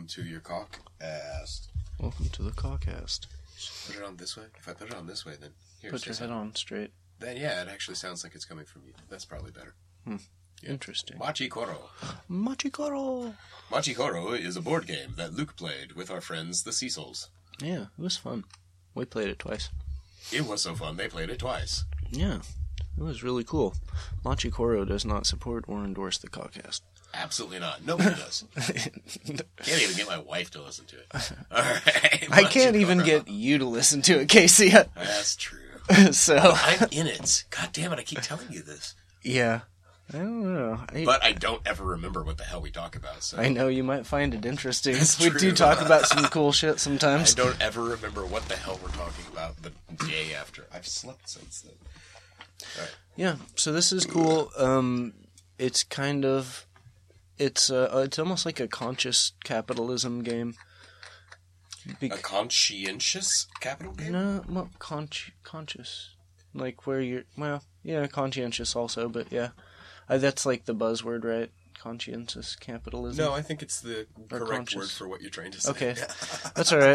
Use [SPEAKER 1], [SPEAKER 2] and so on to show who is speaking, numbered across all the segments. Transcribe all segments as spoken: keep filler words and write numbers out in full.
[SPEAKER 1] to your cock-cast.
[SPEAKER 2] Welcome to the Cockcast.
[SPEAKER 1] Put it on this way? If I put it on this way, then... Here,
[SPEAKER 2] Put your head on straight.
[SPEAKER 1] Then, yeah, it actually sounds like it's coming from you. That's probably better.
[SPEAKER 2] Hmm.
[SPEAKER 1] Yeah.
[SPEAKER 2] Interesting.
[SPEAKER 1] Machi Koro.
[SPEAKER 2] Machi Koro!
[SPEAKER 1] Machi Koro is a board game that Luke played with our friends, the Cecils.
[SPEAKER 2] Yeah, it was fun. We played it twice.
[SPEAKER 1] It was so fun, they played it twice.
[SPEAKER 2] Yeah, it was really cool. Machi Koro does not support or endorse the Cockcast.
[SPEAKER 1] Absolutely not. Nobody does. Can't even get my wife to listen to it. All right.
[SPEAKER 2] I can't even get you to listen to it, Casey.
[SPEAKER 1] That's true.
[SPEAKER 2] So
[SPEAKER 1] I'm in it. God damn it, I keep telling you this.
[SPEAKER 2] Yeah. I don't know. I,
[SPEAKER 1] but I don't ever remember what the hell we talk about. So.
[SPEAKER 2] I know you might find it interesting.
[SPEAKER 1] That's
[SPEAKER 2] we
[SPEAKER 1] true.
[SPEAKER 2] do talk about some cool shit sometimes.
[SPEAKER 1] I don't ever remember what the hell we're talking about the day after. I've slept since then. All right.
[SPEAKER 2] Yeah, so this is cool. Um, it's kind of... It's uh, it's almost like a conscious capitalism game.
[SPEAKER 1] Be- a conscientious capital game?
[SPEAKER 2] No, well, con- conscious. Like where you're... Well, yeah, conscientious also, but yeah. Uh, that's like the buzzword, right? Conscientious capitalism.
[SPEAKER 1] No, I think it's the
[SPEAKER 2] or
[SPEAKER 1] correct
[SPEAKER 2] conscious.
[SPEAKER 1] word for what you're trying to say.
[SPEAKER 2] Okay, that's all right.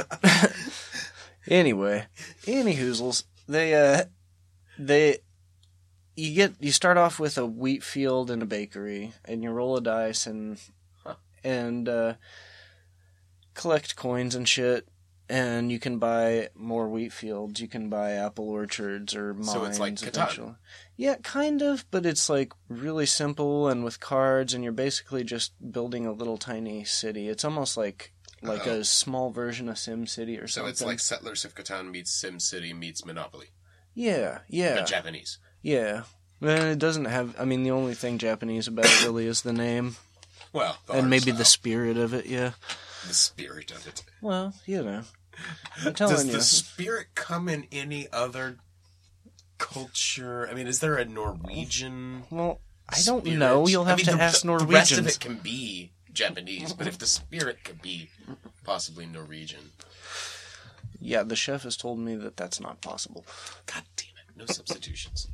[SPEAKER 2] Anyway, anyhoozles, they uh, they you get you start off with a wheat field and a bakery, and you roll a dice and
[SPEAKER 1] huh.
[SPEAKER 2] and uh, collect coins and shit. And you can buy more wheat fields. You can buy apple orchards or mines.
[SPEAKER 1] So it's like
[SPEAKER 2] eventually.
[SPEAKER 1] Catan.
[SPEAKER 2] Yeah, kind of, but it's like really simple and with cards, and you're basically just building a little tiny city. It's almost like like
[SPEAKER 1] Uh-oh.
[SPEAKER 2] a small version of SimCity or
[SPEAKER 1] so
[SPEAKER 2] something.
[SPEAKER 1] it's like Settlers of Catan meets SimCity meets Monopoly.
[SPEAKER 2] Yeah, yeah.
[SPEAKER 1] But Japanese.
[SPEAKER 2] Yeah. Well, it doesn't have... I mean, the only thing Japanese about it really is the name.
[SPEAKER 1] Well, the
[SPEAKER 2] and maybe
[SPEAKER 1] style.
[SPEAKER 2] the spirit of it, yeah.
[SPEAKER 1] The spirit of it.
[SPEAKER 2] Well, you know. I'm telling
[SPEAKER 1] Does
[SPEAKER 2] you.
[SPEAKER 1] the spirit come in any other culture? I mean, is there a Norwegian
[SPEAKER 2] Well, I don't
[SPEAKER 1] spirit?
[SPEAKER 2] know. You'll have
[SPEAKER 1] I mean,
[SPEAKER 2] to
[SPEAKER 1] the,
[SPEAKER 2] ask
[SPEAKER 1] the,
[SPEAKER 2] Norwegians.
[SPEAKER 1] The rest of it can be Japanese, but if the spirit could be possibly Norwegian.
[SPEAKER 2] Yeah, the chef has told me that that's not possible.
[SPEAKER 1] God damn it. No substitutions.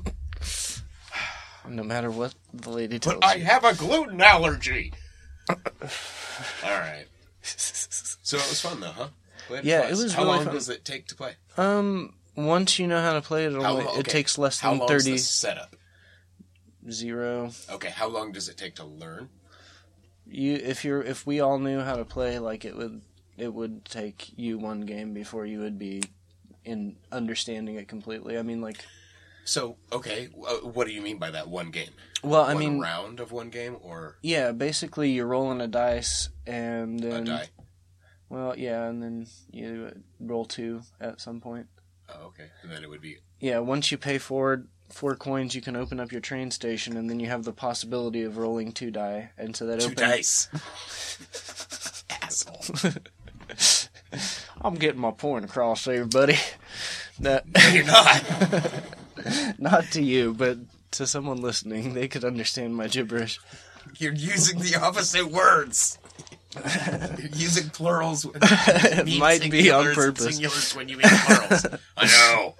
[SPEAKER 2] No matter what the lady tells
[SPEAKER 1] But I
[SPEAKER 2] you.
[SPEAKER 1] have a gluten allergy! Alright. So it was fun, though, huh? Played
[SPEAKER 2] Yeah,
[SPEAKER 1] twice.
[SPEAKER 2] it was
[SPEAKER 1] How
[SPEAKER 2] really
[SPEAKER 1] long
[SPEAKER 2] fun.
[SPEAKER 1] does it take to play?
[SPEAKER 2] Um, once you know how to play it, it,
[SPEAKER 1] How
[SPEAKER 2] only,
[SPEAKER 1] lo-
[SPEAKER 2] it
[SPEAKER 1] okay.
[SPEAKER 2] takes less
[SPEAKER 1] How
[SPEAKER 2] than
[SPEAKER 1] long
[SPEAKER 2] thirty.
[SPEAKER 1] is the setup?
[SPEAKER 2] Zero.
[SPEAKER 1] Okay, how long does it take to learn?
[SPEAKER 2] You, if you're, if we all knew how to play, like it would, it would take you one game before you would be in understanding it completely. I mean, like.
[SPEAKER 1] So, okay, uh, what do you mean by that one game?
[SPEAKER 2] Well, I
[SPEAKER 1] one
[SPEAKER 2] mean,
[SPEAKER 1] round of one game, or
[SPEAKER 2] yeah, basically you're rolling a dice and then.
[SPEAKER 1] a die?
[SPEAKER 2] Well, yeah, and then you roll two at some point.
[SPEAKER 1] Oh, okay, and then it would be
[SPEAKER 2] Yeah, once you pay forward four coins, you can open up your train station, and then you have the possibility of rolling two die, and so that
[SPEAKER 1] two
[SPEAKER 2] opens.
[SPEAKER 1] dice. Asshole.
[SPEAKER 2] I'm getting my point across there, buddy. That,
[SPEAKER 1] No, you're not.
[SPEAKER 2] not to you, but to someone listening, they could understand my gibberish.
[SPEAKER 1] You're using the opposite words. You're using plurals. When
[SPEAKER 2] It
[SPEAKER 1] you mean
[SPEAKER 2] might be on
[SPEAKER 1] singulars and
[SPEAKER 2] purpose.
[SPEAKER 1] Singulars when you mean plurals. I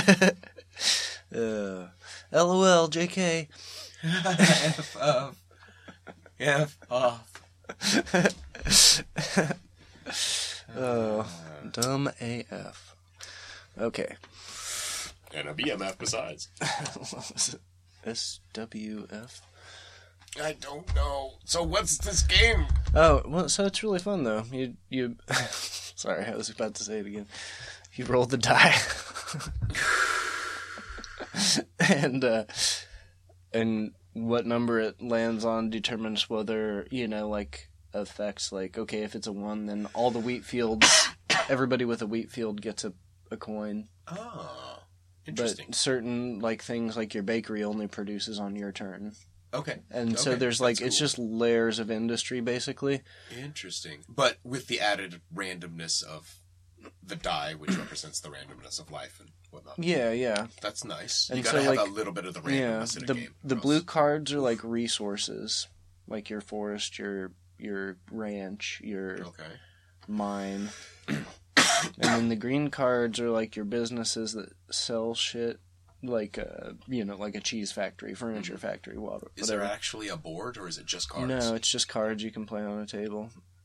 [SPEAKER 1] know.
[SPEAKER 2] Uh, LOL, J K.
[SPEAKER 1] F off. F off.
[SPEAKER 2] Oh, dumb A F. Okay.
[SPEAKER 1] And a B M F besides.
[SPEAKER 2] S W F?
[SPEAKER 1] I don't know. So what's this game?
[SPEAKER 2] Oh, well, so it's really fun, though. You, you... Sorry, I was about to say it again. You roll the die. and, uh... And what number it lands on determines whether, you know, like, affects, like, okay, if it's a one, then all the wheat fields... Everybody with a wheat field gets a, a coin.
[SPEAKER 1] Oh, interesting.
[SPEAKER 2] But certain, like, things like your bakery only produces on your turn.
[SPEAKER 1] Okay.
[SPEAKER 2] And
[SPEAKER 1] okay.
[SPEAKER 2] so there's, like,
[SPEAKER 1] That's
[SPEAKER 2] it's
[SPEAKER 1] cool.
[SPEAKER 2] just layers of industry, basically.
[SPEAKER 1] Interesting. But with the added randomness of the die, which represents the randomness of life and whatnot.
[SPEAKER 2] Yeah, yeah.
[SPEAKER 1] That's nice.
[SPEAKER 2] And
[SPEAKER 1] You gotta
[SPEAKER 2] so,
[SPEAKER 1] have
[SPEAKER 2] like,
[SPEAKER 1] a little bit of the
[SPEAKER 2] Yeah,
[SPEAKER 1] randomness in a
[SPEAKER 2] the
[SPEAKER 1] game.
[SPEAKER 2] the
[SPEAKER 1] or
[SPEAKER 2] blue
[SPEAKER 1] else-
[SPEAKER 2] cards are like resources, like your forest, your your ranch, your
[SPEAKER 1] Okay.
[SPEAKER 2] mine, and then the green cards are like your businesses that sell shit, like uh you know like a cheese factory, furniture factory, whatever.
[SPEAKER 1] Is there actually a board, or is it just cards?
[SPEAKER 2] No, it's just cards you can play on a table.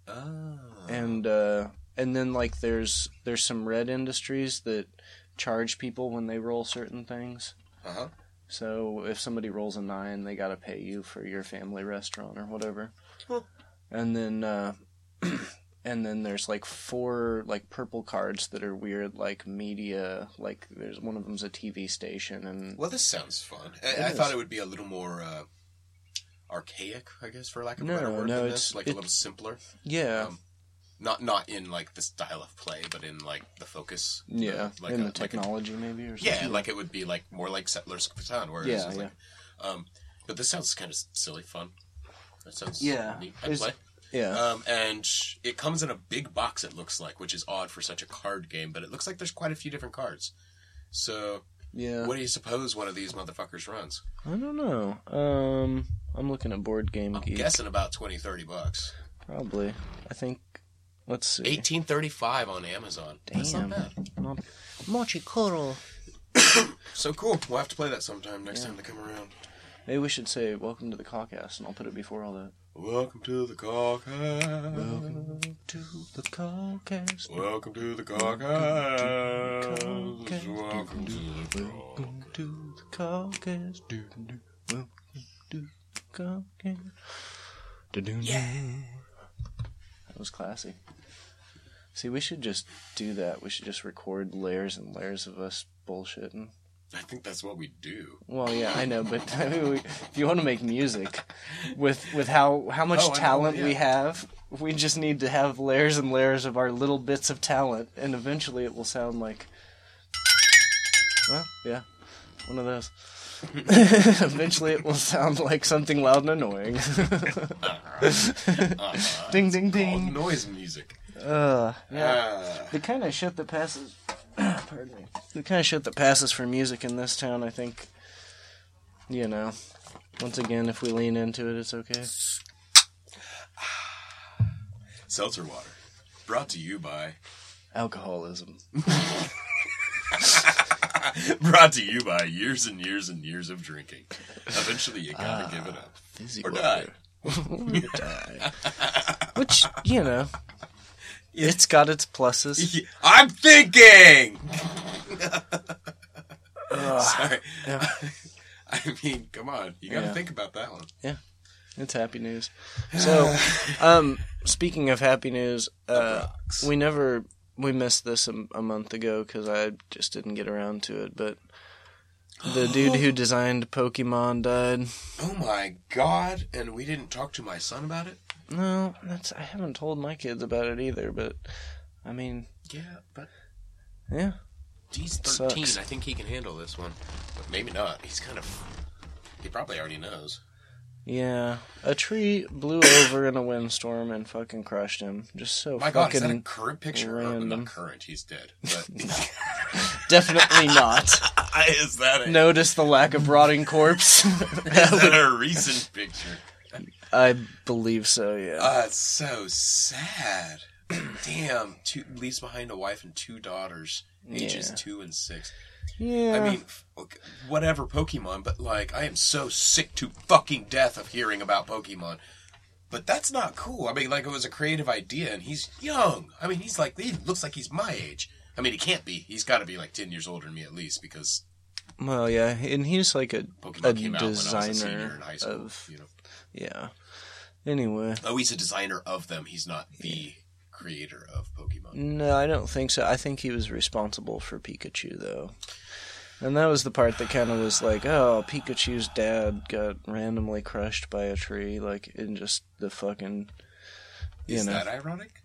[SPEAKER 1] Oh.
[SPEAKER 2] And uh, and then like there's there's some red industries that charge people when they roll certain things.
[SPEAKER 1] Uh huh.
[SPEAKER 2] So if somebody rolls a nine, they gotta pay you for your family restaurant or whatever.
[SPEAKER 1] Huh.
[SPEAKER 2] And then uh, and then there's like four like purple cards that are weird, like media. Like there's one of them's a T V station, and
[SPEAKER 1] Well, this sounds fun. I,
[SPEAKER 2] It
[SPEAKER 1] I
[SPEAKER 2] is.
[SPEAKER 1] thought it would be a little more uh, archaic, I guess, for lack of a
[SPEAKER 2] No,
[SPEAKER 1] better word
[SPEAKER 2] no,
[SPEAKER 1] than
[SPEAKER 2] it's-
[SPEAKER 1] this. Like
[SPEAKER 2] it-
[SPEAKER 1] a little simpler.
[SPEAKER 2] yeah,
[SPEAKER 1] Um, Not not in like the style of play, but in like the focus.
[SPEAKER 2] yeah,
[SPEAKER 1] like
[SPEAKER 2] in
[SPEAKER 1] a-
[SPEAKER 2] the
[SPEAKER 1] like a-
[SPEAKER 2] technology maybe or something.
[SPEAKER 1] Yeah, like it would be like more like Settlers of Catan, whereas
[SPEAKER 2] Yeah,
[SPEAKER 1] it's
[SPEAKER 2] yeah.
[SPEAKER 1] like, um, but this sounds kind of silly fun. That sounds
[SPEAKER 2] Yeah,
[SPEAKER 1] neat. I'd
[SPEAKER 2] it's-
[SPEAKER 1] play.
[SPEAKER 2] yeah.
[SPEAKER 1] Um, and it comes in a big box. It looks like, which is odd for such a card game, but it looks like there's quite a few different cards. So,
[SPEAKER 2] Yeah.
[SPEAKER 1] what do you suppose one of these motherfuckers runs?
[SPEAKER 2] I don't know. Um, I'm looking at Board Game
[SPEAKER 1] I'm
[SPEAKER 2] Geek.
[SPEAKER 1] guessing about twenty, thirty bucks.
[SPEAKER 2] Probably. I think. Let's see.
[SPEAKER 1] eighteen thirty-five on Amazon. That's not
[SPEAKER 2] Damn.
[SPEAKER 1] bad.
[SPEAKER 2] Not... Mochikoro.
[SPEAKER 1] So cool. We'll have to play that sometime next
[SPEAKER 2] Yeah.
[SPEAKER 1] time they come around.
[SPEAKER 2] Maybe we should say "Welcome to the Caucast," and I'll put it before all that.
[SPEAKER 1] Welcome to the Caucast.
[SPEAKER 2] Welcome to the Caucast.
[SPEAKER 1] Welcome to the
[SPEAKER 2] Caucast.
[SPEAKER 1] Caucast. Welcome to the
[SPEAKER 2] Welcome to the Caucast. Do, do, do. Welcome to the Caucast. Do, do, do.
[SPEAKER 1] Yeah.
[SPEAKER 2] That was classy. See, we should just do that. We should just record layers and layers of us bullshitting.
[SPEAKER 1] I think that's what we do.
[SPEAKER 2] Well, yeah, I know, but I mean, we, if you want to make music with with how how much
[SPEAKER 1] Oh, I know,
[SPEAKER 2] talent we
[SPEAKER 1] yeah.
[SPEAKER 2] have, we just need to have layers and layers of our little bits of talent, and eventually it will sound like, well, yeah, one of those. Eventually it will sound like something loud and annoying.
[SPEAKER 1] Uh,
[SPEAKER 2] Ding, ding,
[SPEAKER 1] called
[SPEAKER 2] ding.
[SPEAKER 1] noise music.
[SPEAKER 2] Uh, yeah.
[SPEAKER 1] Ah.
[SPEAKER 2] The kind of shit that passes, pardon me, the kind of shit that passes for music in this town, I think, you know, once again, if we lean into it, it's okay.
[SPEAKER 1] Seltzer water. Brought to you by...
[SPEAKER 2] Alcoholism.
[SPEAKER 1] Brought to you by years and years and years of drinking. Eventually you gotta
[SPEAKER 2] Ah,
[SPEAKER 1] give it up.
[SPEAKER 2] Fizzy
[SPEAKER 1] Or
[SPEAKER 2] water.
[SPEAKER 1] die.
[SPEAKER 2] Or die. Which, you know, it's got its pluses.
[SPEAKER 1] I'm thinking!
[SPEAKER 2] Ugh.
[SPEAKER 1] Sorry.
[SPEAKER 2] Yeah.
[SPEAKER 1] I mean, come on. You gotta
[SPEAKER 2] Yeah.
[SPEAKER 1] think about that one.
[SPEAKER 2] It's happy news. So, um, speaking of happy news, uh,
[SPEAKER 1] rocks.
[SPEAKER 2] we never, we missed this a, a month ago because I just didn't get around to it, but the dude who designed Pokemon died.
[SPEAKER 1] Oh my god. And we didn't talk to my son about it?
[SPEAKER 2] No, that's, I haven't told my kids about it either, but, I mean,
[SPEAKER 1] Yeah, but
[SPEAKER 2] yeah.
[SPEAKER 1] he's thirteen.
[SPEAKER 2] Sucks.
[SPEAKER 1] I think he can handle this one. But maybe not. He's kind of... He probably already knows.
[SPEAKER 2] Yeah, a tree blew over in a windstorm and fucking crushed him. Just so
[SPEAKER 1] My god, is that a
[SPEAKER 2] fucking
[SPEAKER 1] current picture? Oh,
[SPEAKER 2] random.
[SPEAKER 1] not current, he's dead. But
[SPEAKER 2] definitely not.
[SPEAKER 1] is that a,
[SPEAKER 2] Notice the lack of rotting corpse.
[SPEAKER 1] is that a recent picture?
[SPEAKER 2] I believe so. Yeah.
[SPEAKER 1] Uh, it's so sad. Damn, two leaves behind a wife and two daughters, ages
[SPEAKER 2] Yeah.
[SPEAKER 1] two and six.
[SPEAKER 2] yeah.
[SPEAKER 1] I mean, f- okay, whatever Pokemon, but like, I am so sick to fucking death of hearing about Pokemon. But that's not cool. I mean, like, it was a creative idea, and he's young. I mean, he's like, he looks like he's my age. I mean, he can't be. He's got to be like ten years older than me at least, because
[SPEAKER 2] well, yeah, and he's like a
[SPEAKER 1] Pokemon
[SPEAKER 2] a
[SPEAKER 1] came out when I was a senior
[SPEAKER 2] designer
[SPEAKER 1] in high school.
[SPEAKER 2] of
[SPEAKER 1] You know.
[SPEAKER 2] yeah. Anyway,
[SPEAKER 1] Oh, he's a designer of them. He's not the creator of Pokemon.
[SPEAKER 2] no, I don't think so. I think he was responsible for Pikachu though. And that was the part that kind of was like, oh, Pikachu's dad got randomly crushed by a tree, like in just the fucking, you
[SPEAKER 1] Is
[SPEAKER 2] know.
[SPEAKER 1] that ironic?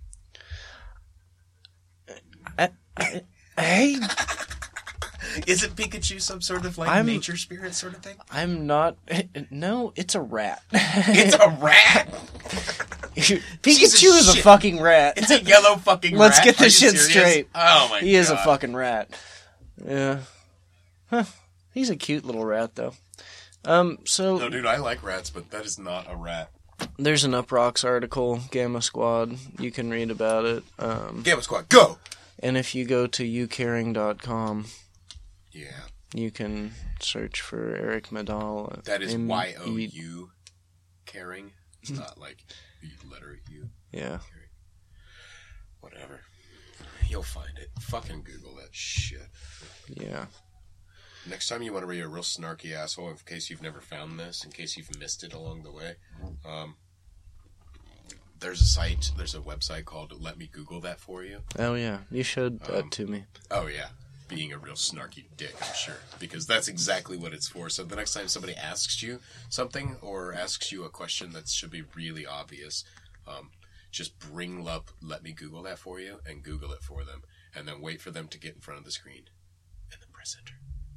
[SPEAKER 2] I, I, hey,
[SPEAKER 1] Isn't Pikachu some sort of like
[SPEAKER 2] I'm-
[SPEAKER 1] nature spirit sort of thing?
[SPEAKER 2] I'm not. No, it's a rat.
[SPEAKER 1] It's a rat.
[SPEAKER 2] Pikachu is a
[SPEAKER 1] shit.
[SPEAKER 2] fucking rat.
[SPEAKER 1] It's a yellow fucking
[SPEAKER 2] Let's
[SPEAKER 1] rat.
[SPEAKER 2] get this
[SPEAKER 1] Are you
[SPEAKER 2] shit
[SPEAKER 1] serious?
[SPEAKER 2] straight.
[SPEAKER 1] Oh my god.
[SPEAKER 2] He is a fucking rat. Yeah. Huh. He's a cute little rat, though. Um, so
[SPEAKER 1] No, dude, I like rats, but that is not a rat.
[SPEAKER 2] there's an Uproxx article, Gamma Squad. You can read about it. Um,
[SPEAKER 1] Gamma Squad, go!
[SPEAKER 2] and if you go to you caring dot com,
[SPEAKER 1] Yeah.
[SPEAKER 2] you can search for Eric Medal.
[SPEAKER 1] That is
[SPEAKER 2] M E
[SPEAKER 1] Y O U caring. It's not like letter U.
[SPEAKER 2] Yeah.
[SPEAKER 1] Whatever. You'll find it. Fucking Google that shit.
[SPEAKER 2] Yeah.
[SPEAKER 1] Next time you want to be a real snarky asshole, in case you've never found this, in case you've missed it along the way, um, there's a site, there's a website called Let Me Google That For You.
[SPEAKER 2] Oh, yeah. You showed that
[SPEAKER 1] Um,
[SPEAKER 2] to me.
[SPEAKER 1] Oh, yeah. Being a real snarky dick, I'm sure. Because that's exactly what it's for. So the next time somebody asks you something or asks you a question that should be really obvious, um, just bring up Let Me Google That For You and Google it for them. And then wait for them to get in front of the screen. And then press enter.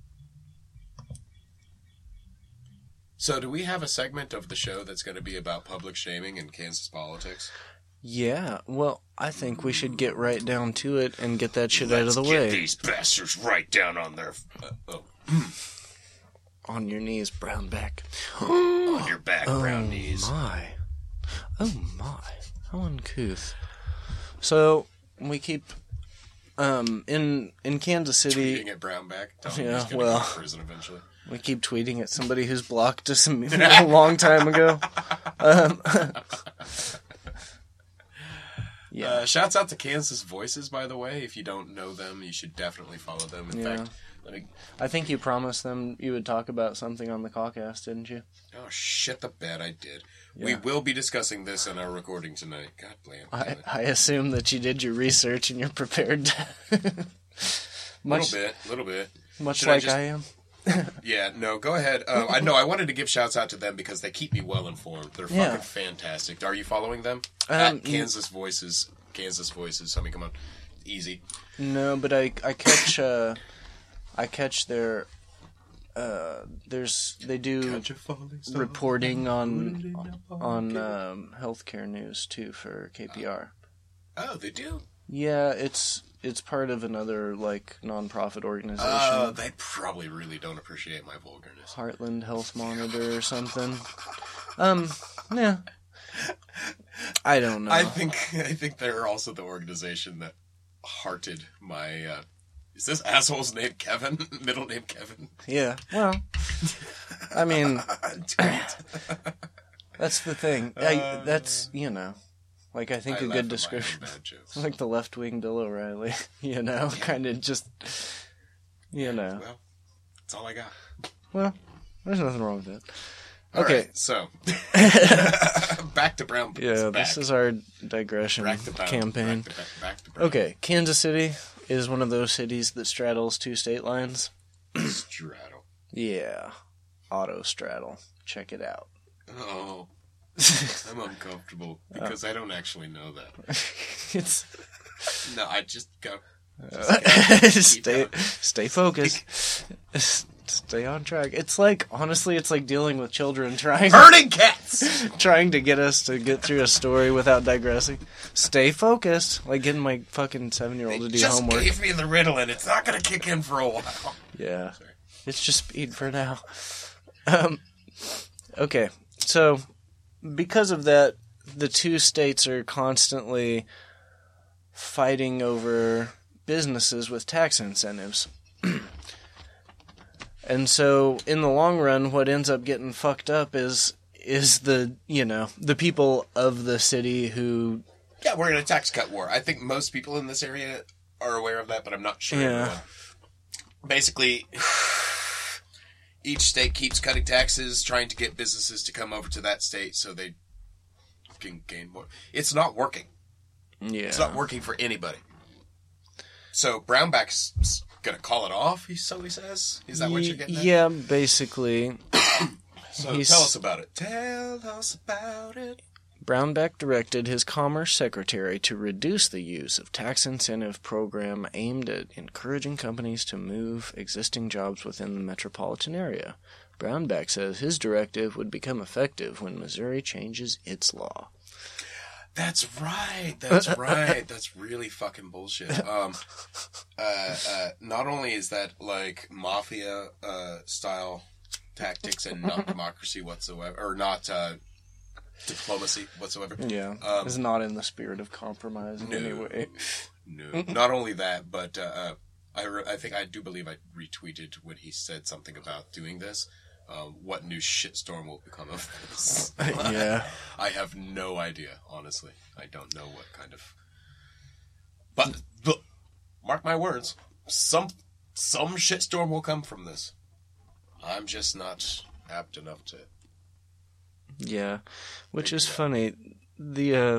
[SPEAKER 1] So do we have a segment of the show that's going to be about public shaming in Kansas politics?
[SPEAKER 2] Yeah, well, I think we should get right down to it and get that shit
[SPEAKER 1] Let's
[SPEAKER 2] out of the
[SPEAKER 1] get
[SPEAKER 2] way.
[SPEAKER 1] these bastards right down on their... Uh, oh.
[SPEAKER 2] On your knees, Brownback.
[SPEAKER 1] On your back, brown
[SPEAKER 2] Oh,
[SPEAKER 1] knees.
[SPEAKER 2] my. Oh, my. How uncouth. So, we keep... Um, in, in Kansas City...
[SPEAKER 1] Tweeting at Brownback. Telling him
[SPEAKER 2] Yeah,
[SPEAKER 1] he's gonna
[SPEAKER 2] well...
[SPEAKER 1] go to prison eventually.
[SPEAKER 2] We keep tweeting at somebody who's blocked us a long time ago. Um, yeah.
[SPEAKER 1] Uh, shouts out to Kansas Voices, by the way. If you don't know them, you should definitely follow them. In
[SPEAKER 2] Yeah.
[SPEAKER 1] fact, let me...
[SPEAKER 2] I think you promised them you would talk about something on the callcast, didn't you?
[SPEAKER 1] Oh, shit the bed, I did.
[SPEAKER 2] Yeah.
[SPEAKER 1] We will be discussing this in our recording tonight. God damn.
[SPEAKER 2] I,
[SPEAKER 1] damn it.
[SPEAKER 2] I assume that you did your research and you're prepared to... much,
[SPEAKER 1] little bit, little bit.
[SPEAKER 2] much
[SPEAKER 1] Should I
[SPEAKER 2] like
[SPEAKER 1] just-
[SPEAKER 2] I am.
[SPEAKER 1] Yeah, no, go ahead. Uh, I know I wanted to give shouts out to them because they keep me well informed. They're fucking
[SPEAKER 2] Yeah.
[SPEAKER 1] fantastic. Are you following them?
[SPEAKER 2] Um,
[SPEAKER 1] At Kansas Voices. Kansas Voices. I mean, come on. Easy.
[SPEAKER 2] No, but I, I catch uh, I catch their uh, there's they do reporting on on um, healthcare news too for K P R.
[SPEAKER 1] Oh, they do?
[SPEAKER 2] Yeah, it's it's part of another like nonprofit organization.
[SPEAKER 1] Oh, they probably really don't appreciate my vulgarness.
[SPEAKER 2] Heartland Health Monitor or something. Um, yeah. I don't know.
[SPEAKER 1] I think I think they're also the organization that hearted my. Uh, is this asshole's name Kevin? Middle name Kevin?
[SPEAKER 2] Yeah. Well, I mean,
[SPEAKER 1] Tweet.
[SPEAKER 2] that's the thing. I, that's you know, like I think
[SPEAKER 1] I
[SPEAKER 2] a
[SPEAKER 1] laugh
[SPEAKER 2] good
[SPEAKER 1] at my own
[SPEAKER 2] description.
[SPEAKER 1] bad jokes.
[SPEAKER 2] Like the left wing Bill O'Reilly. You know, kind of just. You know.
[SPEAKER 1] Well, that's all I got.
[SPEAKER 2] Well, there's nothing wrong with that.
[SPEAKER 1] All
[SPEAKER 2] Okay.
[SPEAKER 1] right, so back to Brown.
[SPEAKER 2] Yeah,
[SPEAKER 1] back.
[SPEAKER 2] this is our digression
[SPEAKER 1] back to Brown,
[SPEAKER 2] campaign.
[SPEAKER 1] Back to, back, back to Brown.
[SPEAKER 2] Okay, Kansas City is one of those cities that straddles two state lines.
[SPEAKER 1] Straddle.
[SPEAKER 2] Yeah, auto straddle. Check it out.
[SPEAKER 1] Oh, I'm uncomfortable because I don't actually know that.
[SPEAKER 2] It's
[SPEAKER 1] No, I just go.
[SPEAKER 2] stay
[SPEAKER 1] going.
[SPEAKER 2] stay focused. Stay on track. It's like honestly, it's like dealing with children trying
[SPEAKER 1] Herding cats.
[SPEAKER 2] trying to get us to get through a story without digressing. Stay focused. Like getting my fucking seven year old to do
[SPEAKER 1] Just
[SPEAKER 2] homework.
[SPEAKER 1] gave me the riddle, and it's not going to kick in for a while.
[SPEAKER 2] Yeah.
[SPEAKER 1] Sorry.
[SPEAKER 2] It's just speed for now. Um, okay, so because of that, the two states are constantly fighting over businesses with tax incentives. And so, in the long run, what ends up getting fucked up is is the, you know, the people of the city who...
[SPEAKER 1] Yeah, we're in a tax cut war. I think most people in this area are aware of that, but I'm not sure
[SPEAKER 2] Yeah.
[SPEAKER 1] everyone. Basically, each state keeps cutting taxes, trying to get businesses to come over to that state so they can gain more. It's not working.
[SPEAKER 2] Yeah.
[SPEAKER 1] It's not working for anybody. So Brownback's going to call it off, he so he says? Is that what you're getting at?
[SPEAKER 2] Yeah, basically.
[SPEAKER 1] So
[SPEAKER 2] he's-
[SPEAKER 1] tell us about it. Tell us about it.
[SPEAKER 2] Brownback directed his Commerce Secretary to reduce the use of tax incentive program aimed at encouraging companies to move existing jobs within the metropolitan area. Brownback says his directive would become effective when Missouri changes its law.
[SPEAKER 1] That's right. That's right. That's really fucking bullshit. Um, uh, uh, not only is that like mafia uh, style tactics and not democracy whatsoever, or not uh, diplomacy whatsoever.
[SPEAKER 2] Yeah,
[SPEAKER 1] Um,
[SPEAKER 2] it's not in the spirit of compromise in
[SPEAKER 1] no.
[SPEAKER 2] any way.
[SPEAKER 1] No, not only that, but uh, uh, I re- I think I do believe I retweeted when he said something about doing this. Um, what new shitstorm will become of this?
[SPEAKER 2] Yeah.
[SPEAKER 1] I have no idea, honestly. I don't know what kind of... But, but mark my words, some some shitstorm will come from this. I'm just not apt enough to...
[SPEAKER 2] Yeah, which is funny. The uh,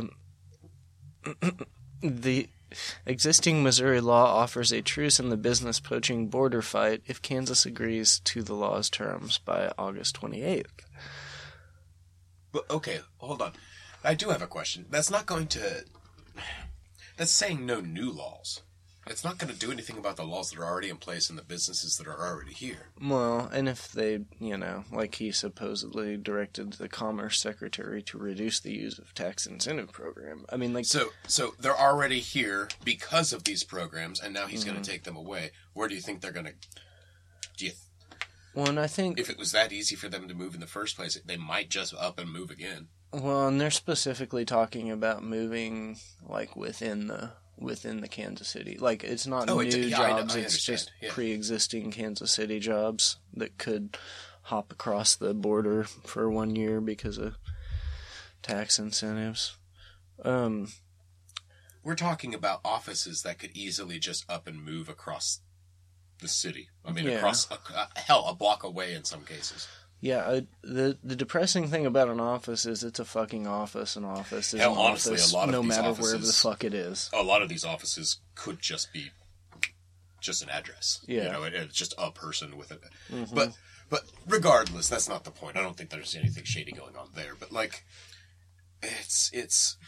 [SPEAKER 2] the existing Missouri law offers a truce in the business poaching border fight if Kansas agrees to the law's terms by August twenty-eighth.
[SPEAKER 1] But okay, hold on. I do have a question. That's not going to... That's saying no new laws. It's not going to do anything about the laws that are already in place and the businesses that are already here.
[SPEAKER 2] Well, and if they, you know, like he supposedly directed the Commerce Secretary to reduce the use of tax incentive program. I mean, like...
[SPEAKER 1] So so they're already here because of these programs, and now he's mm-hmm. going to take them away. Where do you think they're going to... Do you...
[SPEAKER 2] Well, and I think...
[SPEAKER 1] If it was that easy for them to move in the first place, they might just up and move again.
[SPEAKER 2] Well, and they're specifically talking about moving, like, within the... within the Kansas City. Like, it's not
[SPEAKER 1] oh,
[SPEAKER 2] new
[SPEAKER 1] it's, yeah,
[SPEAKER 2] jobs,
[SPEAKER 1] I know, I
[SPEAKER 2] it's just
[SPEAKER 1] yeah.
[SPEAKER 2] pre-existing Kansas City jobs that could hop across the border for one year because of tax incentives. Um,
[SPEAKER 1] We're talking about offices that could easily just up and move across the city. I mean,
[SPEAKER 2] yeah.
[SPEAKER 1] across, a, uh, hell, a block away in some cases.
[SPEAKER 2] Yeah, I, the the depressing thing about an office is it's a fucking office. An office is
[SPEAKER 1] Hell,
[SPEAKER 2] an
[SPEAKER 1] honestly,
[SPEAKER 2] office,
[SPEAKER 1] a lot of
[SPEAKER 2] no
[SPEAKER 1] these
[SPEAKER 2] matter
[SPEAKER 1] offices,
[SPEAKER 2] where the fuck it is.
[SPEAKER 1] A lot of these offices could just be just an address.
[SPEAKER 2] Yeah.
[SPEAKER 1] You know, it, it's just a person with it.
[SPEAKER 2] Mm-hmm.
[SPEAKER 1] But, but regardless, that's not the point. I don't think there's anything shady going on there. But, like, it's, it's...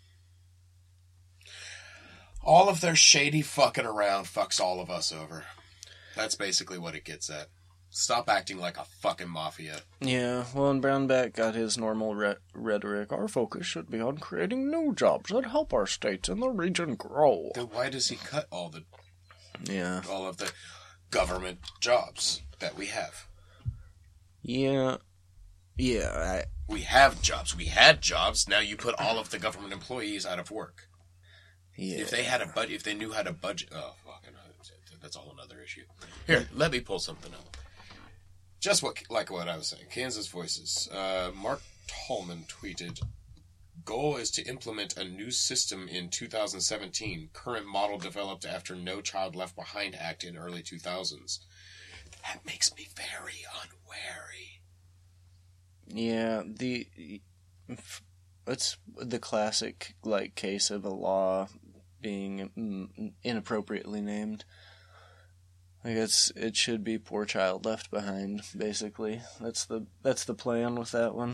[SPEAKER 1] all of their shady fucking around fucks all of us over. That's basically what it gets at. Stop acting like a fucking mafia.
[SPEAKER 2] Yeah, well, and Brownback got his normal re- rhetoric. Our focus should be on creating new jobs that help our states and the region grow.
[SPEAKER 1] Then why does he cut all the,
[SPEAKER 2] yeah,
[SPEAKER 1] all of the government jobs that we have?
[SPEAKER 2] Yeah, yeah. I...
[SPEAKER 1] We have jobs. We had jobs. Now you put all of the government employees out of work.
[SPEAKER 2] Yeah.
[SPEAKER 1] If they had a budget, if they knew how to budget, oh fucking, that's a whole other issue. Here, let me pull something up. Just what, like what I was saying, Kansas Voices. Uh, Mark Tallman tweeted, "Goal is to implement a new system in two thousand seventeen. Current model developed after No Child Left Behind Act in early two thousands." That makes me very unwary.
[SPEAKER 2] Yeah, the it's the classic like case of a law being inappropriately named. I guess it should be Poor Child Left Behind, basically. That's the that's the plan with that one.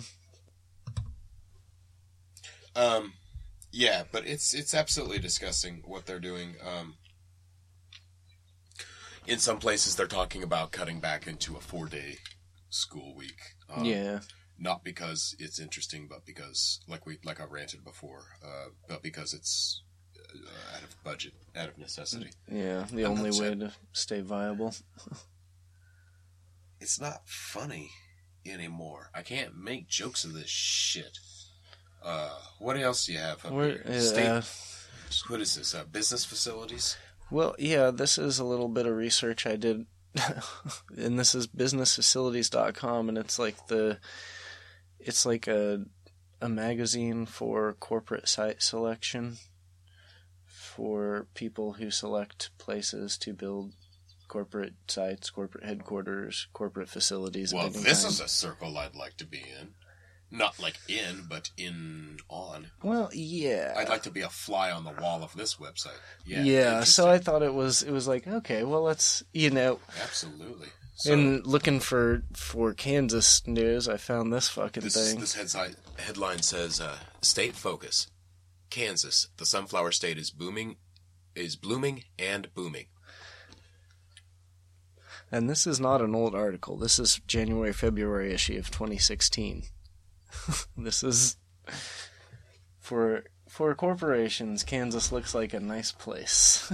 [SPEAKER 1] Um, yeah, but it's it's absolutely disgusting what they're doing. Um, in some places, they're talking about cutting back into a four-day school week. Um,
[SPEAKER 2] yeah.
[SPEAKER 1] Not because it's interesting, but because, like we like I ranted before, uh, but because it's uh, out of budget, out of necessity.
[SPEAKER 2] Yeah, the
[SPEAKER 1] I'm
[SPEAKER 2] only way
[SPEAKER 1] upset.
[SPEAKER 2] to stay viable.
[SPEAKER 1] It's not funny anymore. I can't make jokes of this shit. Uh, what else do you have up
[SPEAKER 2] Where,
[SPEAKER 1] here?
[SPEAKER 2] uh,
[SPEAKER 1] State,
[SPEAKER 2] uh,
[SPEAKER 1] what is this? Uh, business facilities?
[SPEAKER 2] Well, yeah, this is a little bit of research I did, and this is business facilities dot com, and it's like the, it's like a, a magazine for corporate site selection, for people who select places to build corporate sites, corporate headquarters, corporate facilities.
[SPEAKER 1] Well,
[SPEAKER 2] of any
[SPEAKER 1] this
[SPEAKER 2] kind.
[SPEAKER 1] is a circle I'd like to be in. Not like in, but in on.
[SPEAKER 2] Well, yeah.
[SPEAKER 1] I'd like to be a fly on the wall of this website. Yeah.
[SPEAKER 2] Yeah, so I thought it was it was like, okay, well, let's, you know.
[SPEAKER 1] Absolutely. So,
[SPEAKER 2] and looking for, for Kansas news, I found this fucking
[SPEAKER 1] this,
[SPEAKER 2] thing.
[SPEAKER 1] This headline, headline says, uh, State Focus. Kansas, the sunflower state is booming, is blooming and booming.
[SPEAKER 2] And this is not an old article. This is January, February issue of twenty sixteen. This is for for corporations. Kansas looks like a nice place.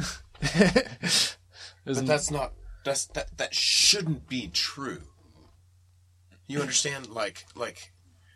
[SPEAKER 1] But that's not that's that that shouldn't be true. You understand? Like like.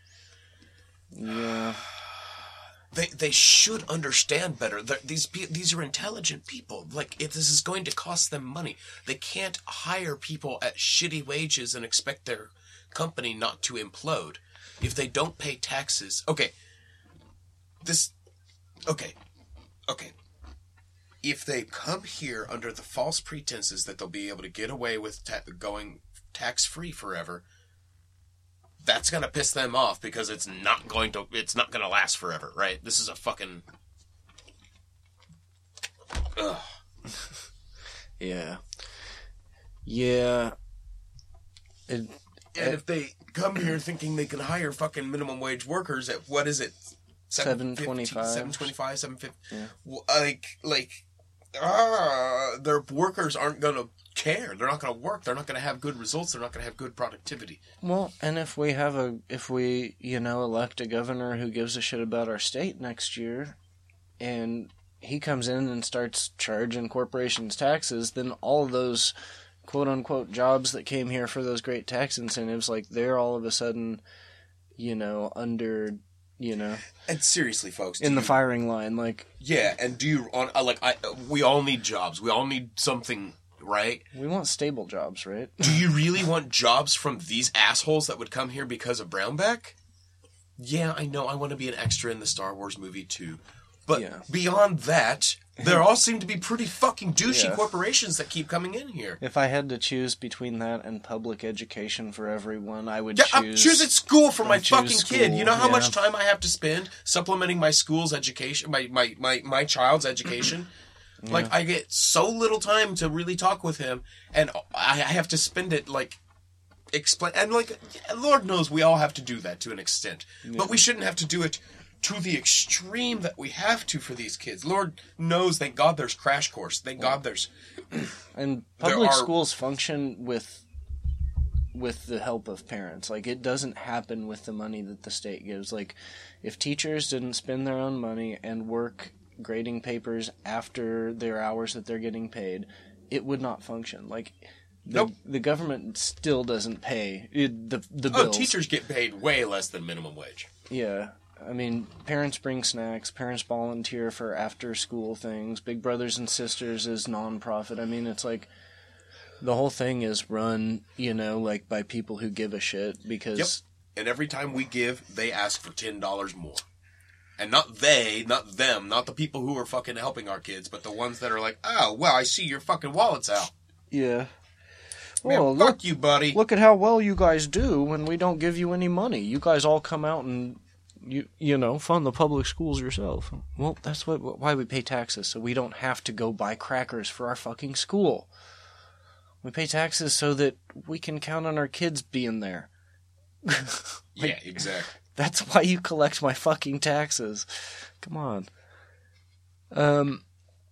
[SPEAKER 2] Yeah.
[SPEAKER 1] They they should understand better. They're, these these are intelligent people. Like, if this is going to cost them money, they can't hire people at shitty wages and expect their company not to implode if they don't pay taxes. Okay. This, okay. Okay. If they come here under the false pretenses that they'll be able to get away with ta- going tax-free forever, that's going to piss them off because it's not going to, it's not going to last forever, right? This is a fucking... Ugh.
[SPEAKER 2] Yeah. Yeah. It,
[SPEAKER 1] And
[SPEAKER 2] it,
[SPEAKER 1] if they come here thinking they can hire fucking minimum wage workers at, what is it?
[SPEAKER 2] seven twenty-five
[SPEAKER 1] seven twenty-five, seven fifty
[SPEAKER 2] Yeah.
[SPEAKER 1] Like, like, ah, their workers aren't going to care. They're not going to work. They're not going to have good results. They're not going to have good productivity.
[SPEAKER 2] Well, and if we have a, if we, you know, elect a governor who gives a shit about our state next year, and he comes in and starts charging corporations taxes, then all those quote-unquote jobs that came here for those great tax incentives, like, they're all of a sudden, you know, under, you know...
[SPEAKER 1] And seriously, folks...
[SPEAKER 2] In the
[SPEAKER 1] you,
[SPEAKER 2] firing line, like...
[SPEAKER 1] Yeah, and do you... On, like, I, we all need jobs. We all need something, right?
[SPEAKER 2] We want stable jobs, right?
[SPEAKER 1] Do you really want jobs from these assholes that would come here because of Brownback? Yeah, I know. I want to be an extra in the Star Wars movie, too. But
[SPEAKER 2] yeah.
[SPEAKER 1] beyond that, there all seem to be pretty fucking douchey
[SPEAKER 2] Yeah.
[SPEAKER 1] corporations that keep coming in here.
[SPEAKER 2] If I had to choose between that and public education for everyone, I would
[SPEAKER 1] Yeah,
[SPEAKER 2] choose...
[SPEAKER 1] I'm choosing school for my
[SPEAKER 2] I'd choose
[SPEAKER 1] fucking kid.
[SPEAKER 2] school,
[SPEAKER 1] You know how
[SPEAKER 2] yeah.
[SPEAKER 1] much time I have to spend supplementing my school's education, my, my, my, my child's education?
[SPEAKER 2] Yeah.
[SPEAKER 1] Like, I get so little time to really talk with him, and I have to spend it, like, explain... And, like, Lord knows we all have to do that to an extent.
[SPEAKER 2] Yeah.
[SPEAKER 1] But we shouldn't have to do it to the extreme that we have to for these kids. Lord knows, thank God there's Crash Course. Thank God there's...
[SPEAKER 2] And
[SPEAKER 1] There
[SPEAKER 2] public
[SPEAKER 1] are-
[SPEAKER 2] schools function with with the help of parents. Like, it doesn't happen with the money that the state gives. Like, if teachers didn't spend their own money and work grading papers after their hours that they're getting paid, it would not function. Like, the,
[SPEAKER 1] Nope.
[SPEAKER 2] the government still doesn't pay it, the the
[SPEAKER 1] Oh,
[SPEAKER 2] bills.
[SPEAKER 1] teachers get paid way less than minimum wage.
[SPEAKER 2] Yeah. I mean, parents bring snacks, parents volunteer for after-school things, Big Brothers and Sisters is non-profit. I mean, it's like, the whole thing is run, you know, like, by people who give a shit, because...
[SPEAKER 1] Yep. And every time we give, they ask for ten dollars more. And not they, not them, not the people who are fucking helping our kids, but the ones that are like, oh, well, I see your fucking wallet's out.
[SPEAKER 2] Yeah.
[SPEAKER 1] Man,
[SPEAKER 2] Well,
[SPEAKER 1] fuck
[SPEAKER 2] look,
[SPEAKER 1] you, buddy.
[SPEAKER 2] look at how well you guys do when we don't give you any money. You guys all come out and... You you know, fund the public schools yourself. Well, that's what why we pay taxes, so we don't have to go buy crackers for our fucking school. We pay taxes so that we can count on our kids being there.
[SPEAKER 1] Yeah, exactly.
[SPEAKER 2] That's why you collect my fucking taxes. Come on. Um.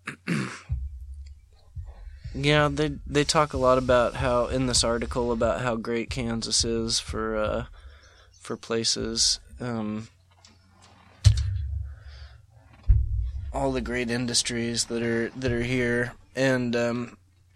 [SPEAKER 2] Yeah, they they talk a lot about how in this article about how great Kansas is for uh for places. Um. All the great industries that are that are here, and um,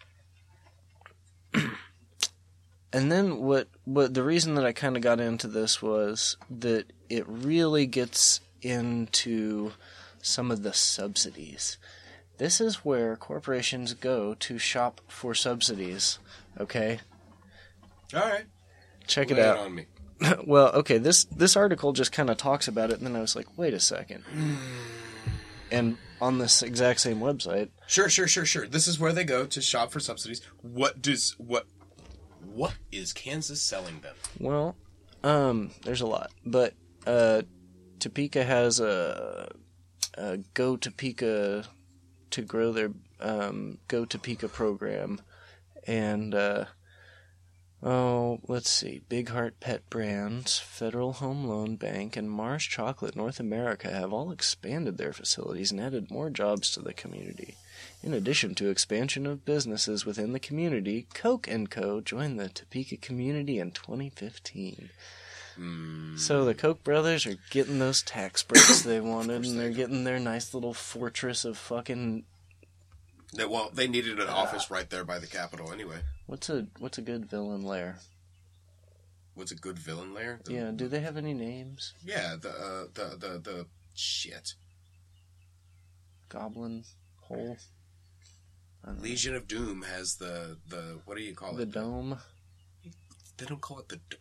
[SPEAKER 2] and then what what the reason that I kind of got into this was that it really gets into some of the subsidies. This is where corporations go to shop for subsidies. Okay,
[SPEAKER 1] All right.
[SPEAKER 2] check
[SPEAKER 1] Lay
[SPEAKER 2] it out.
[SPEAKER 1] on me.
[SPEAKER 2] Well, okay, this this article just kind of talks about it, and then I was like, wait a second. And on this exact same website,
[SPEAKER 1] Sure, sure, sure, sure. This is where they go to shop for subsidies. What does what what is Kansas selling them?
[SPEAKER 2] well, um, there's a lot, but uh, Topeka has a, a Go Topeka to grow their um, Go Topeka program, and uh, oh, let's see, Big Heart Pet Brands, Federal Home Loan Bank, and Mars Chocolate North America have all expanded their facilities and added more jobs to the community. In addition to expansion of businesses within the community, Coke and Co. joined the Topeka community in twenty fifteen.
[SPEAKER 1] Mm,
[SPEAKER 2] So the Koch brothers are getting those tax breaks they wanted, and they're getting their nice little fortress of fucking...
[SPEAKER 1] they- well, they needed an office right there by the Capitol anyway.
[SPEAKER 2] What's a what's a good villain lair?
[SPEAKER 1] What's a good villain lair? The-
[SPEAKER 2] Yeah, do they have any names?
[SPEAKER 1] Yeah, the uh, the the the shit.
[SPEAKER 2] Goblin hole? I don't know.
[SPEAKER 1] Legion of Doom has the the what do you call
[SPEAKER 2] The
[SPEAKER 1] it?
[SPEAKER 2] dome?
[SPEAKER 1] They don't call it the. Do-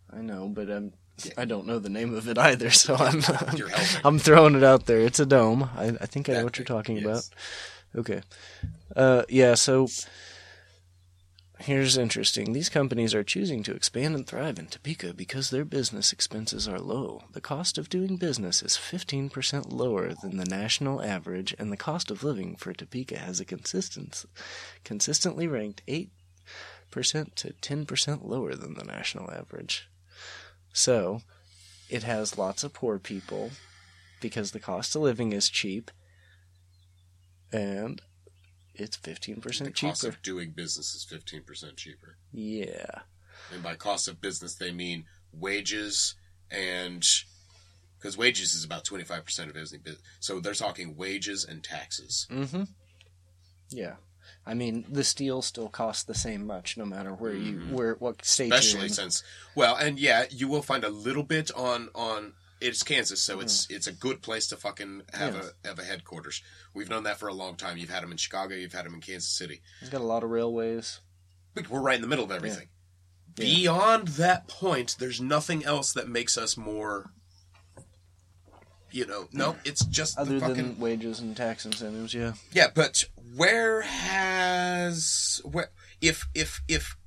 [SPEAKER 2] I know, but I'm,
[SPEAKER 1] Yeah.
[SPEAKER 2] I don't know the name of it either, so I'm
[SPEAKER 1] You're helping.
[SPEAKER 2] I'm throwing it out there. It's a dome. I, I think I know
[SPEAKER 1] That
[SPEAKER 2] what you're
[SPEAKER 1] thing,
[SPEAKER 2] talking
[SPEAKER 1] yes.
[SPEAKER 2] about. Okay. Uh, yeah, so here's interesting. These companies are choosing to expand and thrive in Topeka because their business expenses are low. The cost of doing business is fifteen percent lower than the national average, and the cost of living for Topeka has a consistent, consistently ranked eight percent to ten percent lower than the national average. So, it has lots of poor people because the cost of living is cheap, and it's fifteen percent
[SPEAKER 1] The cost
[SPEAKER 2] cheaper.
[SPEAKER 1] of doing business is fifteen percent cheaper.
[SPEAKER 2] Yeah.
[SPEAKER 1] And by cost of business, they mean wages and... Because wages is about twenty-five percent of everything. So they're talking wages and taxes.
[SPEAKER 2] Mm-hmm. Yeah. I mean, the steel still costs the same much no matter where you,
[SPEAKER 1] Mm-hmm.
[SPEAKER 2] where, what state
[SPEAKER 1] Especially
[SPEAKER 2] you're in.
[SPEAKER 1] since... Well, and yeah, you will find a little bit on... on it's Kansas, so it's it's a good place to fucking have
[SPEAKER 2] Yeah.
[SPEAKER 1] a have a headquarters. We've known that for a long time. You've had them in Chicago. You've had them in Kansas City.
[SPEAKER 2] It's got a lot of railways.
[SPEAKER 1] But we're right in the middle of everything.
[SPEAKER 2] Yeah.
[SPEAKER 1] Beyond that point, there's nothing else that makes us more... You know, no, it's just
[SPEAKER 2] Other
[SPEAKER 1] the fucking...
[SPEAKER 2] than wages and tax incentives, yeah.
[SPEAKER 1] Yeah, but where has... Where, if, if, if...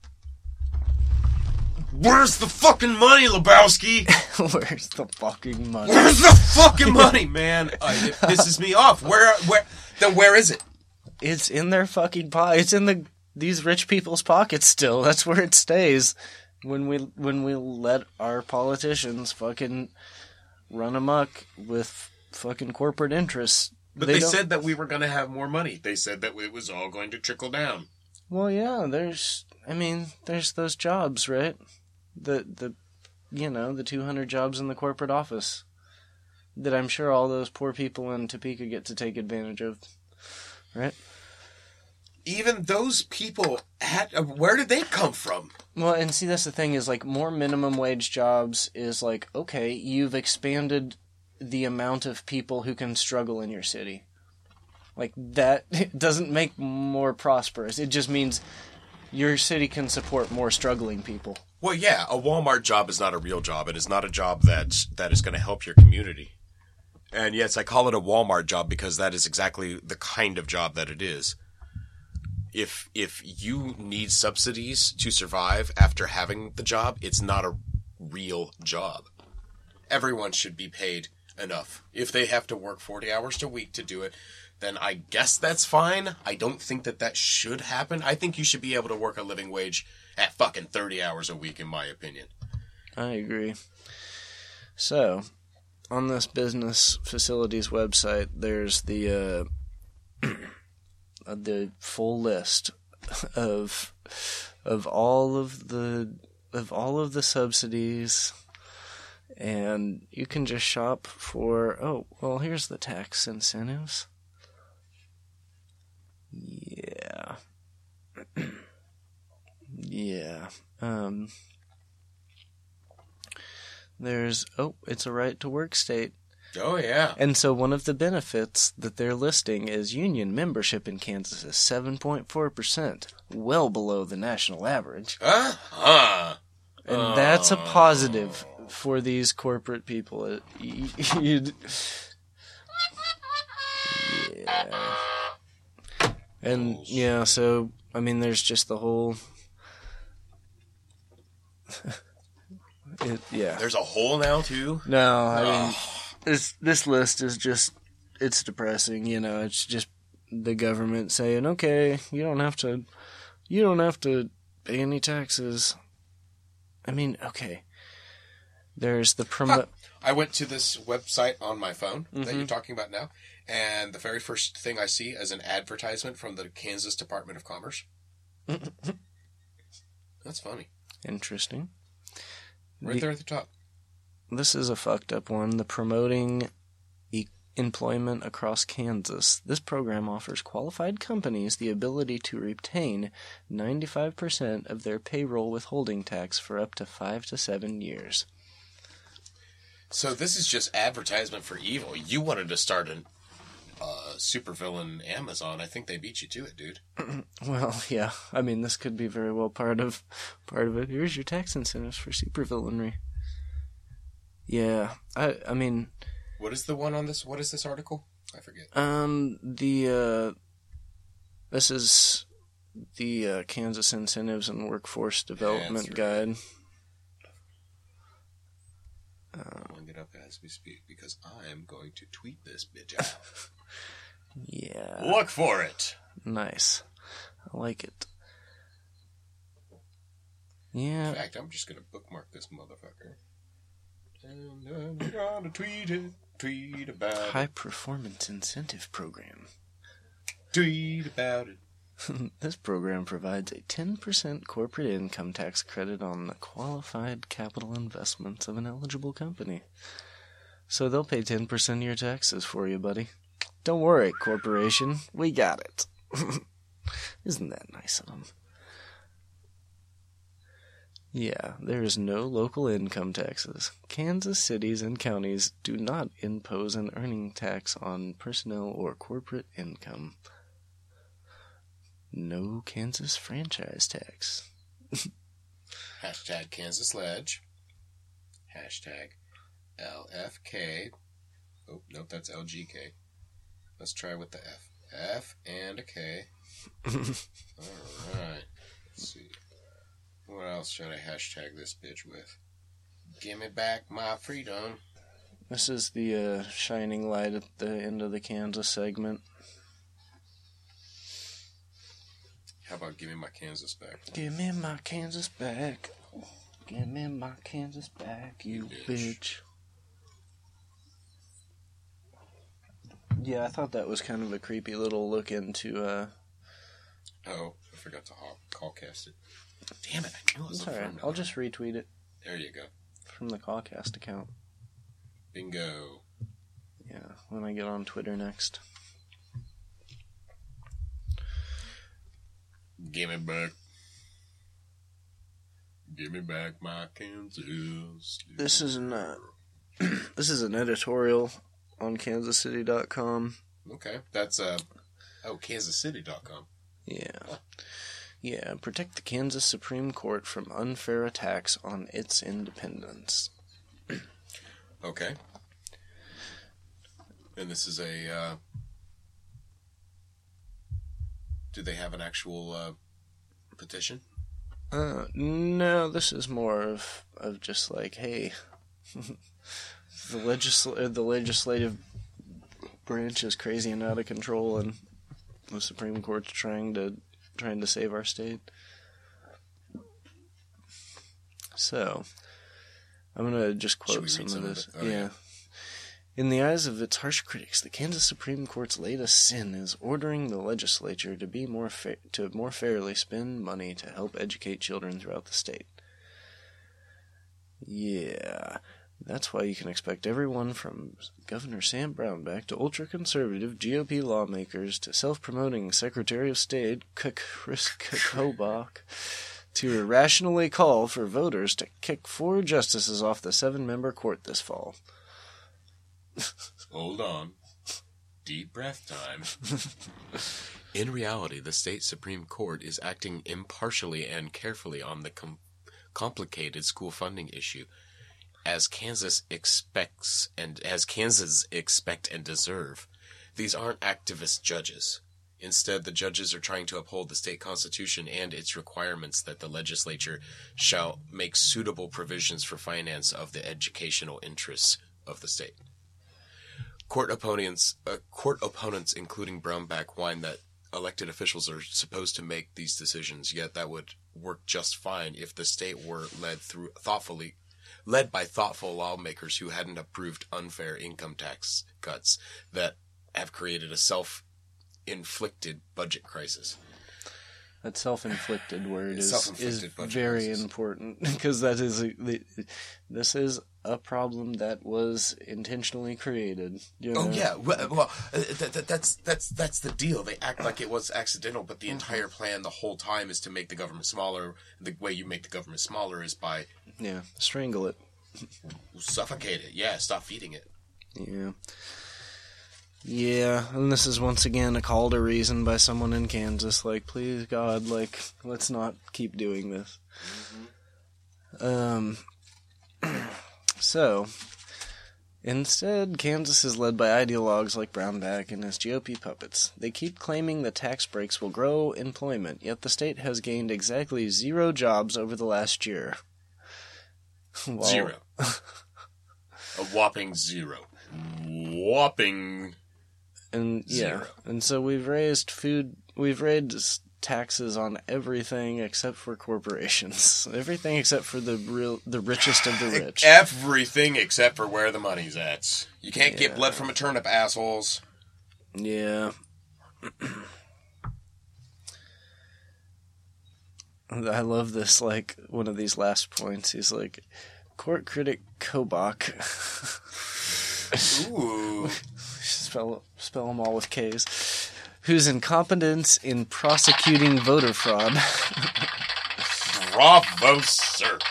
[SPEAKER 1] Where's the fucking money, Lebowski?
[SPEAKER 2] Where's the fucking money?
[SPEAKER 1] Where's the fucking money, man? Uh, it pisses me off. Where, where, then where is it?
[SPEAKER 2] It's in their fucking pot. It's in the these rich people's pockets still. That's where it stays. When we when we let our politicians fucking run amok with fucking corporate interests.
[SPEAKER 1] But they,
[SPEAKER 2] don't-
[SPEAKER 1] said that we were going to have more money. They said that it was all going to trickle down.
[SPEAKER 2] Well, yeah, there's, I mean, there's those jobs, right? The, the, you know, the two hundred jobs in the corporate office that I'm sure all those poor people in Topeka get to take advantage of, right?
[SPEAKER 1] Even those people, had, uh, where did they come from?
[SPEAKER 2] Well, and see, that's the thing is, like, more minimum wage jobs is like, okay, you've expanded the amount of people who can struggle in your city. Like, that it doesn't make more prosperous. It just means your city can support more struggling people.
[SPEAKER 1] Well, yeah, a Walmart job is not a real job. It is not a job that, that is going to help your community. And yes, I call it a Walmart job because that is exactly the kind of job that it is. If if you need subsidies to survive after having the job, it's not a real job. Everyone should be paid enough. If they have to work forty hours a week to do it, then I guess that's fine. I don't think that that should happen. I think you should be able to work a living wage at fucking thirty hours a week, in my opinion.
[SPEAKER 2] I agree. So, on this business facilities website, there's the uh, the full list of of all of the of all of the subsidies, and you can just shop for. Oh, well, here's the tax incentives. Yeah. Yeah. Um. There's, oh, it's a right to work state.
[SPEAKER 1] Oh, yeah.
[SPEAKER 2] And so one of the benefits that they're listing is union membership in Kansas is seven point four percent, well below the national average.
[SPEAKER 1] Uh-huh.
[SPEAKER 2] And that's a positive for these corporate people. It, you'd, yeah. And, yeah, so, I mean, there's just the whole... It, yeah.
[SPEAKER 1] There's a hole now, too?
[SPEAKER 2] No, I mean, this this list is just, it's depressing, you know, it's just the government saying, okay, you don't have to, you don't have to pay any taxes. I mean, okay. There's the promo...
[SPEAKER 1] I went to this website on my phone mm-hmm. that you're talking about now, and the very first thing I see is an advertisement from the Kansas Department of Commerce. That's funny.
[SPEAKER 2] Interesting.
[SPEAKER 1] Right
[SPEAKER 2] the,
[SPEAKER 1] there at the top.
[SPEAKER 2] This is a fucked up one. The Promoting e- Employment Across Kansas. This program offers qualified companies the ability to retain ninety-five percent of their payroll withholding tax for up to five to seven years.
[SPEAKER 1] So this is just advertisement for evil. You wanted to start an uh, supervillain Amazon, I think they beat you to it, dude.
[SPEAKER 2] Well, yeah. I mean, this could be very well part of part of it. Here's your tax incentives for supervillainry. Yeah, I I mean,
[SPEAKER 1] what is the one on this? What is this article? I forget.
[SPEAKER 2] Um, the uh, this is the uh, Kansas Incentives and Workforce Development
[SPEAKER 1] right.
[SPEAKER 2] Guide.
[SPEAKER 1] I'm looking it up as we speak because I'm going to tweet this bitch out.
[SPEAKER 2] Yeah.
[SPEAKER 1] Look for it.
[SPEAKER 2] Nice. I like it. Yeah.
[SPEAKER 1] In fact, I'm just going to bookmark this motherfucker. And I'm going to tweet it. Tweet about it.
[SPEAKER 2] High Performance Incentive Program.
[SPEAKER 1] Tweet about it.
[SPEAKER 2] This program provides a ten percent corporate income tax credit on the qualified capital investments of an eligible company. So they'll pay ten percent of your taxes for you, buddy. Don't worry, corporation. We got it. Isn't that nice of them? Yeah, there is no local income taxes. Kansas cities and counties do not impose an earning tax on personnel or corporate income. No Kansas franchise tax.
[SPEAKER 1] Hashtag Kansas Ledge. Hashtag L F K. Oh, nope, that's L G K. Let's try with the F. F and a K. Alright. Let's see. What else should I hashtag this bitch with? Give me back my freedom.
[SPEAKER 2] This is the uh, shining light at the end of the Kansas segment.
[SPEAKER 1] How about give me my Kansas back?
[SPEAKER 2] Give me my Kansas back. Give me my Kansas back, you bitch. bitch. Yeah, I thought that was kind of a creepy little look into, uh...
[SPEAKER 1] Oh, I forgot to call cast it. Damn it, I knew it was
[SPEAKER 2] It's alright, I'll just retweet it.
[SPEAKER 1] There you go.
[SPEAKER 2] From the Callcast account.
[SPEAKER 1] Bingo.
[SPEAKER 2] Yeah, when I get on Twitter next.
[SPEAKER 1] Give me back. Give me back my Kansas.
[SPEAKER 2] This is an uh, this is an editorial on kansas city dot com.
[SPEAKER 1] Okay, that's uh oh kansas city dot com.
[SPEAKER 2] Yeah. Yeah, protect the Kansas Supreme Court from unfair attacks on its independence.
[SPEAKER 1] Okay. And this is a uh do they have an actual uh, petition?
[SPEAKER 2] Uh, no, this is more of of just like, hey, the legisl- the legislative branch is crazy and out of control, and the Supreme Court's trying to trying to save our state. So, I'm gonna just quote some of
[SPEAKER 1] some
[SPEAKER 2] this.
[SPEAKER 1] Of oh,
[SPEAKER 2] yeah.
[SPEAKER 1] yeah.
[SPEAKER 2] In the eyes of its harsh critics, the Kansas Supreme Court's latest sin is ordering the legislature to be more fa- to more fairly spend money to help educate children throughout the state. Yeah, that's why you can expect everyone from Governor Sam Brownback to ultra-conservative G O P lawmakers to self-promoting Secretary of State Chris Kobach to irrationally call for voters to kick four justices off the seven-member court this fall.
[SPEAKER 1] Hold on. Deep breath time. In reality, the state Supreme Court is acting impartially and carefully on the com- complicated school funding issue, as Kansas expects and as Kansas expect and deserve. These aren't activist judges. Instead, the judges are trying to uphold the state constitution and its requirements that the legislature shall make suitable provisions for finance of the educational interests of the state. Court opponents, uh, court opponents, including Brownback, whine that elected officials are supposed to make these decisions. Yet that would work just fine if the state were led through thoughtfully, led by thoughtful lawmakers who hadn't approved unfair income tax cuts that have created a self-inflicted budget crisis.
[SPEAKER 2] That self-inflicted word is, is
[SPEAKER 1] budget
[SPEAKER 2] very
[SPEAKER 1] crisis.
[SPEAKER 2] important, because that is a, the, this is a problem that was intentionally created. You know?
[SPEAKER 1] Oh yeah, well, well uh, that, that, that's that's that's the deal. They act like it was accidental, but the entire plan the whole time is to make the government smaller. The way you make the government smaller is by
[SPEAKER 2] yeah, strangle it,
[SPEAKER 1] suffocate it. Yeah, stop feeding it.
[SPEAKER 2] Yeah. Yeah, and this is once again a call to reason by someone in Kansas. Like, please, God, like, let's not keep doing this. Mm-hmm. Um. So, instead, Kansas is led by ideologues like Brownback and his G O P puppets. They keep claiming the tax breaks will grow employment, yet the state has gained exactly zero jobs over the last year. While...
[SPEAKER 1] Zero. A whopping zero. Whopping
[SPEAKER 2] and yeah,
[SPEAKER 1] zero.
[SPEAKER 2] And so we've raised food, we've raised taxes on everything except for corporations. Everything except for the real, the richest of the rich.
[SPEAKER 1] Everything except for where the money's at. You can't
[SPEAKER 2] Yeah.
[SPEAKER 1] get blood from a turnip, assholes.
[SPEAKER 2] Yeah. I love this, like, one of these last points. He's like, court critic Kobach.
[SPEAKER 1] Ooh.
[SPEAKER 2] spell, spell them all with K's. Whose incompetence in prosecuting voter fraud.
[SPEAKER 1] Bravo, sir.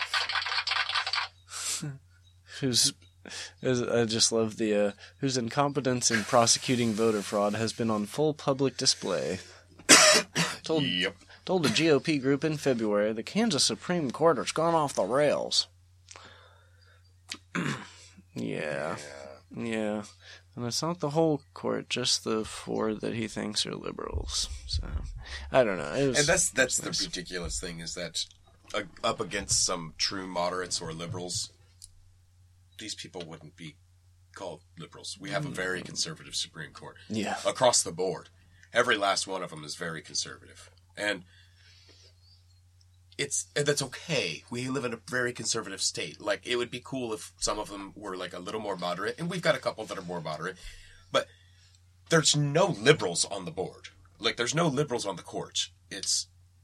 [SPEAKER 2] Whose, I just love the, uh, whose incompetence in prosecuting voter fraud has been on full public display. told,
[SPEAKER 1] Yep.
[SPEAKER 2] told a G O P group in February the Kansas Supreme Court has gone off the rails. yeah.
[SPEAKER 1] Yeah.
[SPEAKER 2] Yeah. And it's not the whole court, just the four that he thinks are liberals. So, I don't know. It was,
[SPEAKER 1] And that's that's the
[SPEAKER 2] nice.
[SPEAKER 1] ridiculous thing is that uh, up against some true moderates or liberals, these people wouldn't be called liberals. We have a very conservative Supreme Court.
[SPEAKER 2] Yeah.
[SPEAKER 1] Across the board. Every last one of them is very conservative. And it's and that's okay. We live in a very conservative state. Like, it would be cool if some of them were, like, a little more moderate. And we've got a couple that are more moderate. But there's no liberals on the board. Like, there's no liberals on the court. It's...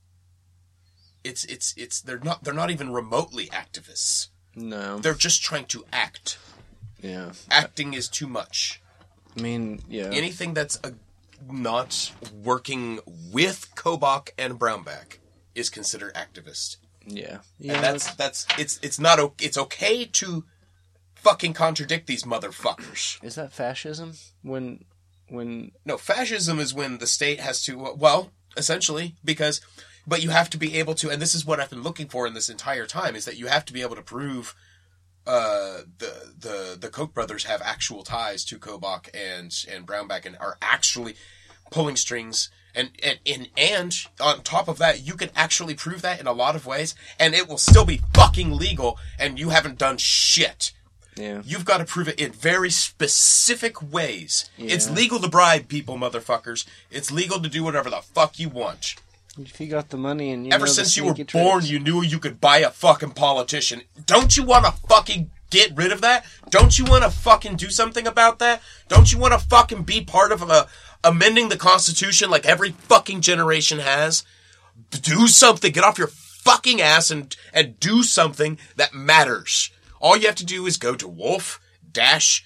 [SPEAKER 1] It's, it's, it's, they're not, they're not even remotely activists.
[SPEAKER 2] No.
[SPEAKER 1] They're just trying to act.
[SPEAKER 2] Yeah.
[SPEAKER 1] Acting is too much.
[SPEAKER 2] I mean, yeah.
[SPEAKER 1] Anything that's a, not working with Kobach and Brownback is considered activist.
[SPEAKER 2] Yeah. Yeah.
[SPEAKER 1] And that's, that's, it's, it's not, o- it's okay to fucking contradict these motherfuckers.
[SPEAKER 2] Is that fascism? When, when...
[SPEAKER 1] No, fascism is when the state has to, well, essentially, because, but you have to be able to, and this is what I've been looking for in this entire time, is that you have to be able to prove uh, the the the Koch brothers have actual ties to Kobach and and Brownback and are actually pulling strings. And, and and and on top of that, you can actually prove that in a lot of ways, and it will still be fucking legal, and you haven't done shit.
[SPEAKER 2] Yeah.
[SPEAKER 1] You've got to prove it in very specific ways.
[SPEAKER 2] Yeah.
[SPEAKER 1] It's legal to bribe people, motherfuckers. It's legal to do whatever the fuck you want.
[SPEAKER 2] If you got the money and you
[SPEAKER 1] Ever
[SPEAKER 2] know the
[SPEAKER 1] since you were
[SPEAKER 2] sneaky
[SPEAKER 1] born,
[SPEAKER 2] tricks.
[SPEAKER 1] you knew you could buy a fucking politician. Don't you want to fucking get rid of that? Don't you want to fucking do something about that? Don't you want to fucking be part of a, amending the Constitution like every fucking generation has? Do something. Get off your fucking ass and, and do something that matters. All you have to do is go to wolf dash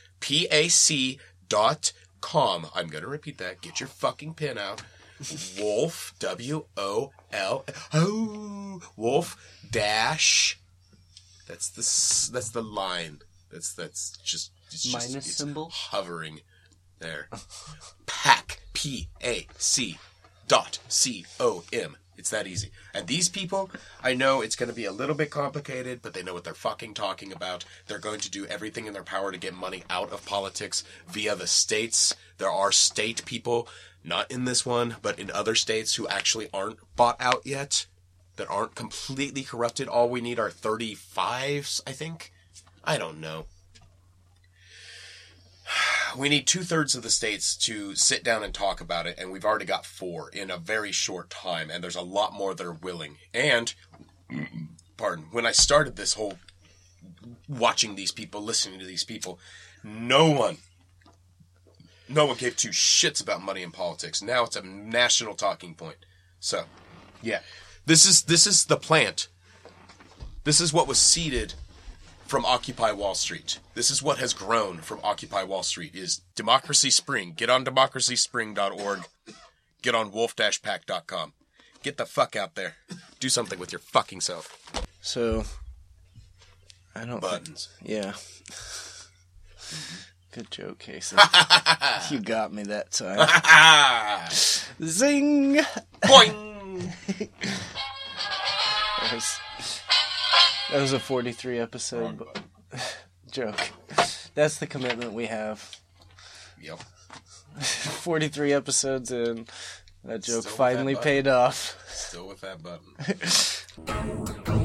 [SPEAKER 1] pac dot com. I'm going to repeat that. Get your fucking pen out. Wolf, W O L, oh, wolf dash, that's the, s- that's the line. That's, that's just, it's just,
[SPEAKER 2] Minus
[SPEAKER 1] it's
[SPEAKER 2] symbol?
[SPEAKER 1] hovering there. Pac, P A C dot C O M. It's that easy. And these people, I know it's going to be a little bit complicated, but they know what they're fucking talking about. They're going to do everything in their power to get money out of politics via the states. There are state people, not in this one, but in other states who actually aren't bought out yet, that aren't completely corrupted. All we need are thirty-fives, I think. I don't know. We need two-thirds of the states to sit down and talk about it, and we've already got four in a very short time, and there's a lot more that are willing. And, pardon, when I started this whole watching these people, listening to these people, no one, no one gave two shits about money in politics. Now it's a national talking point. So, yeah. This is, this is the plant. This is what was seeded from Occupy Wall Street. This is what has grown from Occupy Wall Street, is Democracy Spring. Get on democracy spring dot org. Get on wolf dash pac dot com. Get the fuck out there. Do something with your fucking self.
[SPEAKER 2] So, I don't...
[SPEAKER 1] Buttons.
[SPEAKER 2] Yeah. Good joke, Casey. You got me that time. Zing!
[SPEAKER 1] Boing!
[SPEAKER 2] That was, that was a forty-three episode joke. That's the commitment we have.
[SPEAKER 1] Yep.
[SPEAKER 2] forty-three episodes in, that joke
[SPEAKER 1] Still
[SPEAKER 2] finally
[SPEAKER 1] that
[SPEAKER 2] paid off.
[SPEAKER 1] Still with that button.